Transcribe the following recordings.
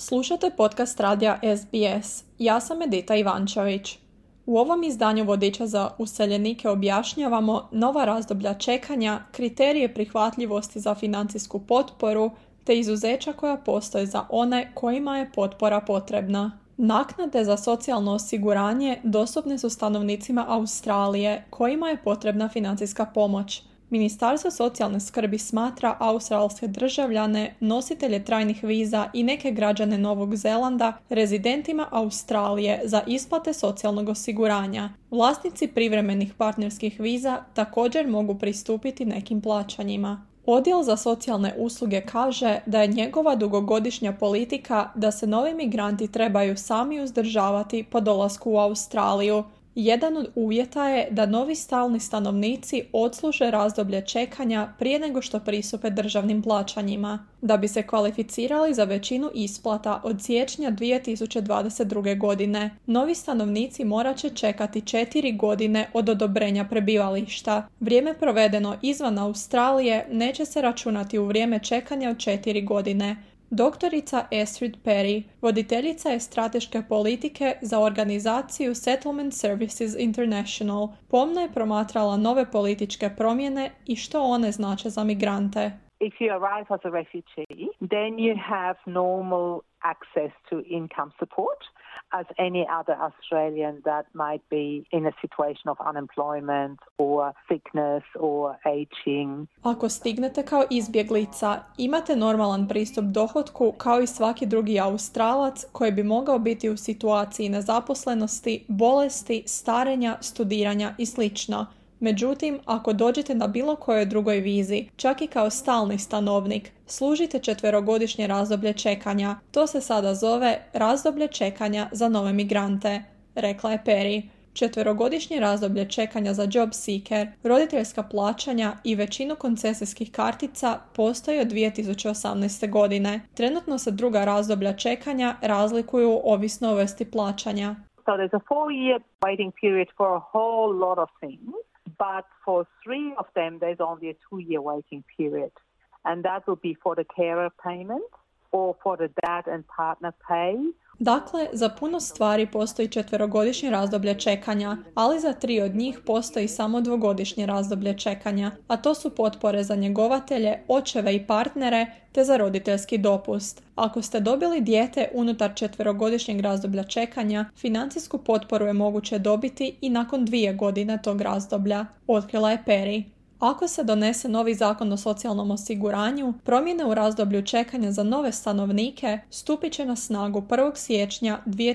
Slušate podcast radija SBS. Ja sam Edita Ivančević. U ovom izdanju vodiča za useljenike objašnjavamo nova razdoblja čekanja, kriterije prihvatljivosti za financijsku potporu te izuzeća koja postoje za one kojima je potpora potrebna. Naknade za socijalno osiguranje dostupne su stanovnicima Australije kojima je potrebna financijska pomoć. Ministarstvo socijalne skrbi smatra australske državljane, nositelje trajnih viza i neke građane Novog Zelanda rezidentima Australije za isplate socijalnog osiguranja. Vlasnici privremenih partnerskih viza također mogu pristupiti nekim plaćanjima. Odjel za socijalne usluge kaže da je njegova dugogodišnja politika da se novi migranti trebaju sami uzdržavati po dolasku u Australiju. Jedan od uvjeta je da novi stalni stanovnici odsluže razdoblje čekanja prije nego što pristupe državnim plaćanjima. Da bi se kvalificirali za većinu isplata od siječnja 2022. godine, novi stanovnici morat će čekati 4 godine od odobrenja prebivališta. Vrijeme provedeno izvan Australije neće se računati u vrijeme čekanja od 4 godine. Doktorica Astrid Perry, voditeljica je strateške politike za organizaciju Settlement Services International, pomno je promatrala nove političke promjene i što one znače za migrante. If you arrive as a refugee, then you have normal access to income support as any other Australian that might be in a situation of unemployment or sickness or aging. Ako stignete kao izbjeglica, imate normalan pristup dohotku kao i svaki drugi Australac koji bi mogao biti u situaciji nezaposlenosti, bolesti, starenja, studiranja i sl. Međutim, ako dođete na bilo kojoj drugoj vizi, čak i kao stalni stanovnik, služite 4-godišnje razdoblje čekanja. To se sada zove razdoblje čekanja za nove migrante, rekla je Perry. 4-godišnje razdoblje čekanja za job seeker, roditeljska plaćanja i većinu koncesijskih kartica postoji od 2018. godine. Trenutno se druga razdoblja čekanja razlikuju ovisno o vrsti plaćanja. So there's a 4-year waiting period for a whole lot of things. But for 3 of them, there's only a 2-year waiting period. And that will be for the carer payment or for the dad and partner pay. Dakle, za puno stvari postoji 4-godišnje razdoblje čekanja, ali za 3 od njih postoji samo 2-godišnje razdoblje čekanja, a to su potpore za njegovatelje, očeve i partnere, te za roditeljski dopust. Ako ste dobili dijete unutar 4-godišnjeg razdoblja čekanja, financijsku potporu je moguće dobiti i nakon 2 godine tog razdoblja, otkrila je Perry. Ako se donese novi zakon o socijalnom osiguranju, promjene u razdoblju čekanja za nove stanovnike stupit će na snagu 1. siječnja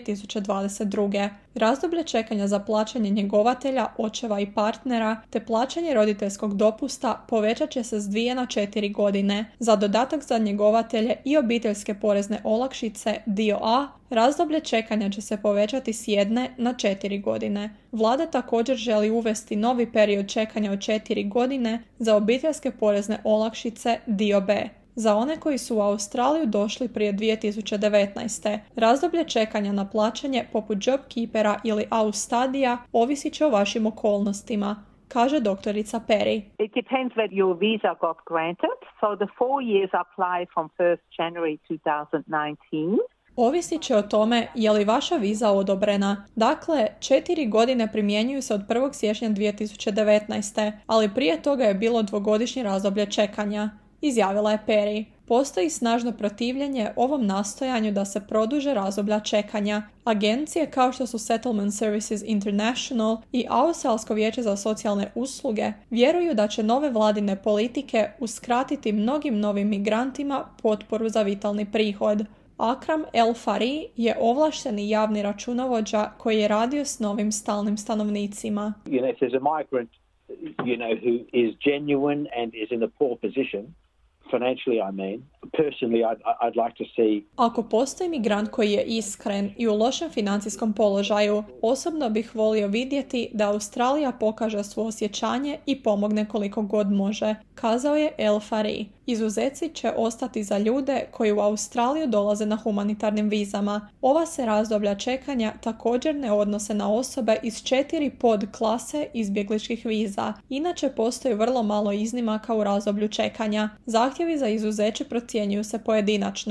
2022. Razdoblje čekanja za plaćanje njegovatelja, očeva i partnera te plaćanje roditeljskog dopusta povećat će se s 2 na 4 godine. Za dodatak za njegovatelje i obiteljske porezne olakšice dio A, razdoblje čekanja će se povećati s 1 na 4 godine. Vlada također želi uvesti novi period čekanja od 4 godine za obiteljske porezne olakšice dio B. Za one koji su u Australiju došli prije 2019. razdoblje čekanja na plaćanje poput JobKeepera ili Austadija ovisit će o vašim okolnostima, kaže doktorica Perry. It depends whether your visa got granted. So the 4 years apply from 1st January 2019. Ovisit će o tome je li vaša viza odobrena. Dakle, 4 godine primjenjuju se od 1. siječnja 2019. ali prije toga je bilo 2-godišnje razdoblje čekanja, izjavila je Perry. Postoji snažno protivljenje ovom nastojanju da se produže razdoblja čekanja. Agencije kao što su Settlement Services International i Australsko vijeće za socijalne usluge vjeruju da će nove vladine politike uskratiti mnogim novim migrantima potporu za vitalni prihod. Akram El Fari je ovlašteni javni računovođa koji je radio s novim stalnim stanovnicima. You know, if there's a migrant, who is genuine and is in a poor position, financially I mean, personally I'd like to see. Ako postoji migrant koji je iskren i u lošem financijskom položaju, osobno bih volio vidjeti da Australija pokaže suosjećanje i pomogne koliko god može, kazao je El Fari. Izuzeci će ostati za ljude koji u Australiju dolaze na humanitarnim vizama. Ova se razdoblja čekanja također ne odnose na osobe iz 4 podklase izbjegličkih viza. Inače postoji vrlo malo iznimaka u razdoblju čekanja. Zahtjevi za izuzeće procjenjuju se pojedinačno.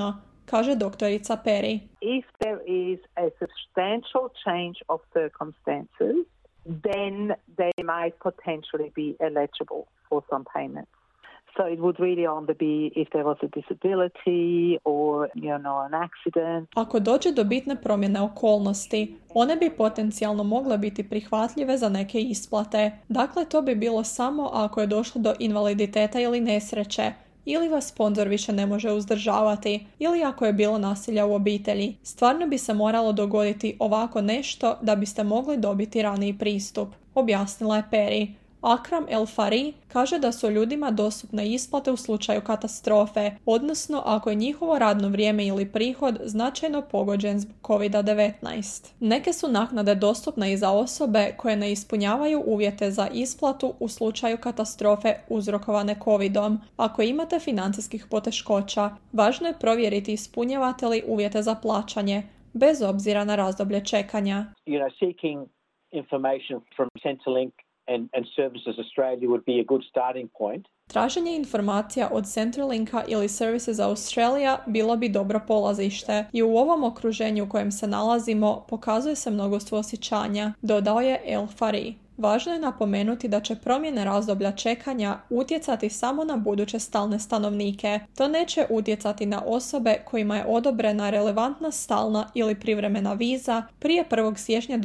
kaže doktorica Perry. If there is a substantial change of circumstances, then they might potentially be eligible for some payments. So it would really only be if there was a disability or, an accident. Ako dođe do bitne promjene okolnosti, one bi potencijalno mogle biti prihvatljive za neke isplate. Dakle, to bi bilo samo ako je došlo do invaliditeta ili nesreće, ili vas sponzor više ne može uzdržavati, ili ako je bilo nasilja u obitelji. Stvarno bi se moralo dogoditi ovako nešto da biste mogli dobiti raniji pristup, objasnila je Perry. Akram El Fari kaže da su ljudima dostupne isplate u slučaju katastrofe, odnosno ako je njihovo radno vrijeme ili prihod značajno pogođen zbog COVID-19. Neke su naknade dostupne i za osobe koje ne ispunjavaju uvjete za isplatu u slučaju katastrofe uzrokovane COVID-om. Ako imate financijskih poteškoća, važno je provjeriti ispunjavate li uvjete za plaćanje, bez obzira na razdoblje čekanja. Seeking information from Centrelink and Services Australia would be a good starting point. Traženje informacija od Centrelinka ili Services Australia bilo bi dobro polazište i u ovom okruženju u kojem se nalazimo pokazuje se mnogo suosjećanja, dodao je El Fari. Važno je napomenuti da će promjene razdoblja čekanja utjecati samo na buduće stalne stanovnike. To neće utjecati na osobe kojima je odobrena relevantna stalna ili privremena viza prije 1. siječnja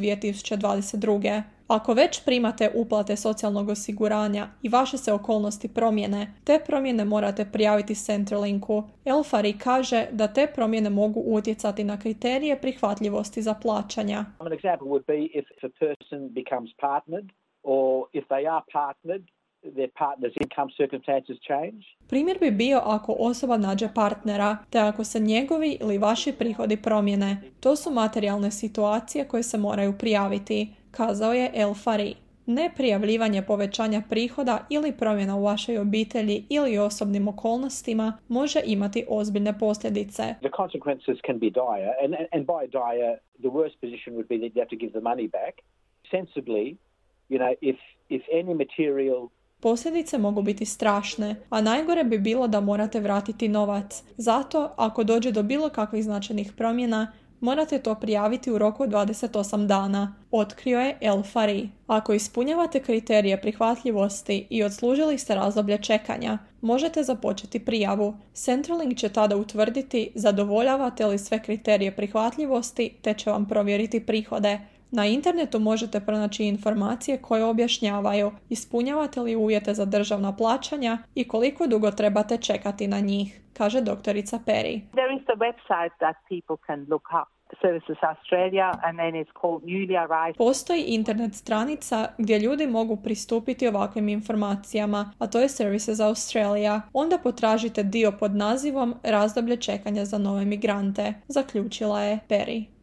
2022. Ako već primate uplate socijalnog osiguranja i vaše se okolnosti promijene, te promjene morate prijaviti Centrelinku. El Fari kaže da te promjene mogu utjecati na kriterije prihvatljivosti za plaćanja. An example would be if a person becomes partnered or if they are partnered, their partner's income circumstances change. Primjer bi bio ako osoba nađe partnera, te ako se njegovi ili vaši prihodi promijene. To su materijalne situacije koje se moraju prijaviti, kazao je El Fari. Neprijavljivanje povećanja prihoda ili promjena u vašoj obitelji ili osobnim okolnostima može imati ozbiljne posljedice. The consequences can be dire, and by dire, the worst position would be that you have to give the money back. Sensibly, if any material Posljedice mogu biti strašne, a najgore bi bilo da morate vratiti novac. Zato, ako dođe do bilo kakvih značajnih promjena, morate to prijaviti u roku od 28 dana, otkrio je El Fari. Ako ispunjavate kriterije prihvatljivosti i odslužili ste razdoblje čekanja, možete započeti prijavu. Centrelink će tada utvrditi zadovoljavate li sve kriterije prihvatljivosti te će vam provjeriti prihode. Na internetu možete pronaći informacije koje objašnjavaju ispunjavate li uvjete za državna plaćanja i koliko dugo trebate čekati na njih, kaže doktorica Perry. There is a website that people can look up, Services Australia, and then it's called Newly Arrived. Postoji internet stranica gdje ljudi mogu pristupiti ovakvim informacijama, a to je Services Australia. Onda potražite dio pod nazivom razdoblje čekanja za nove migrante, zaključila je Perry.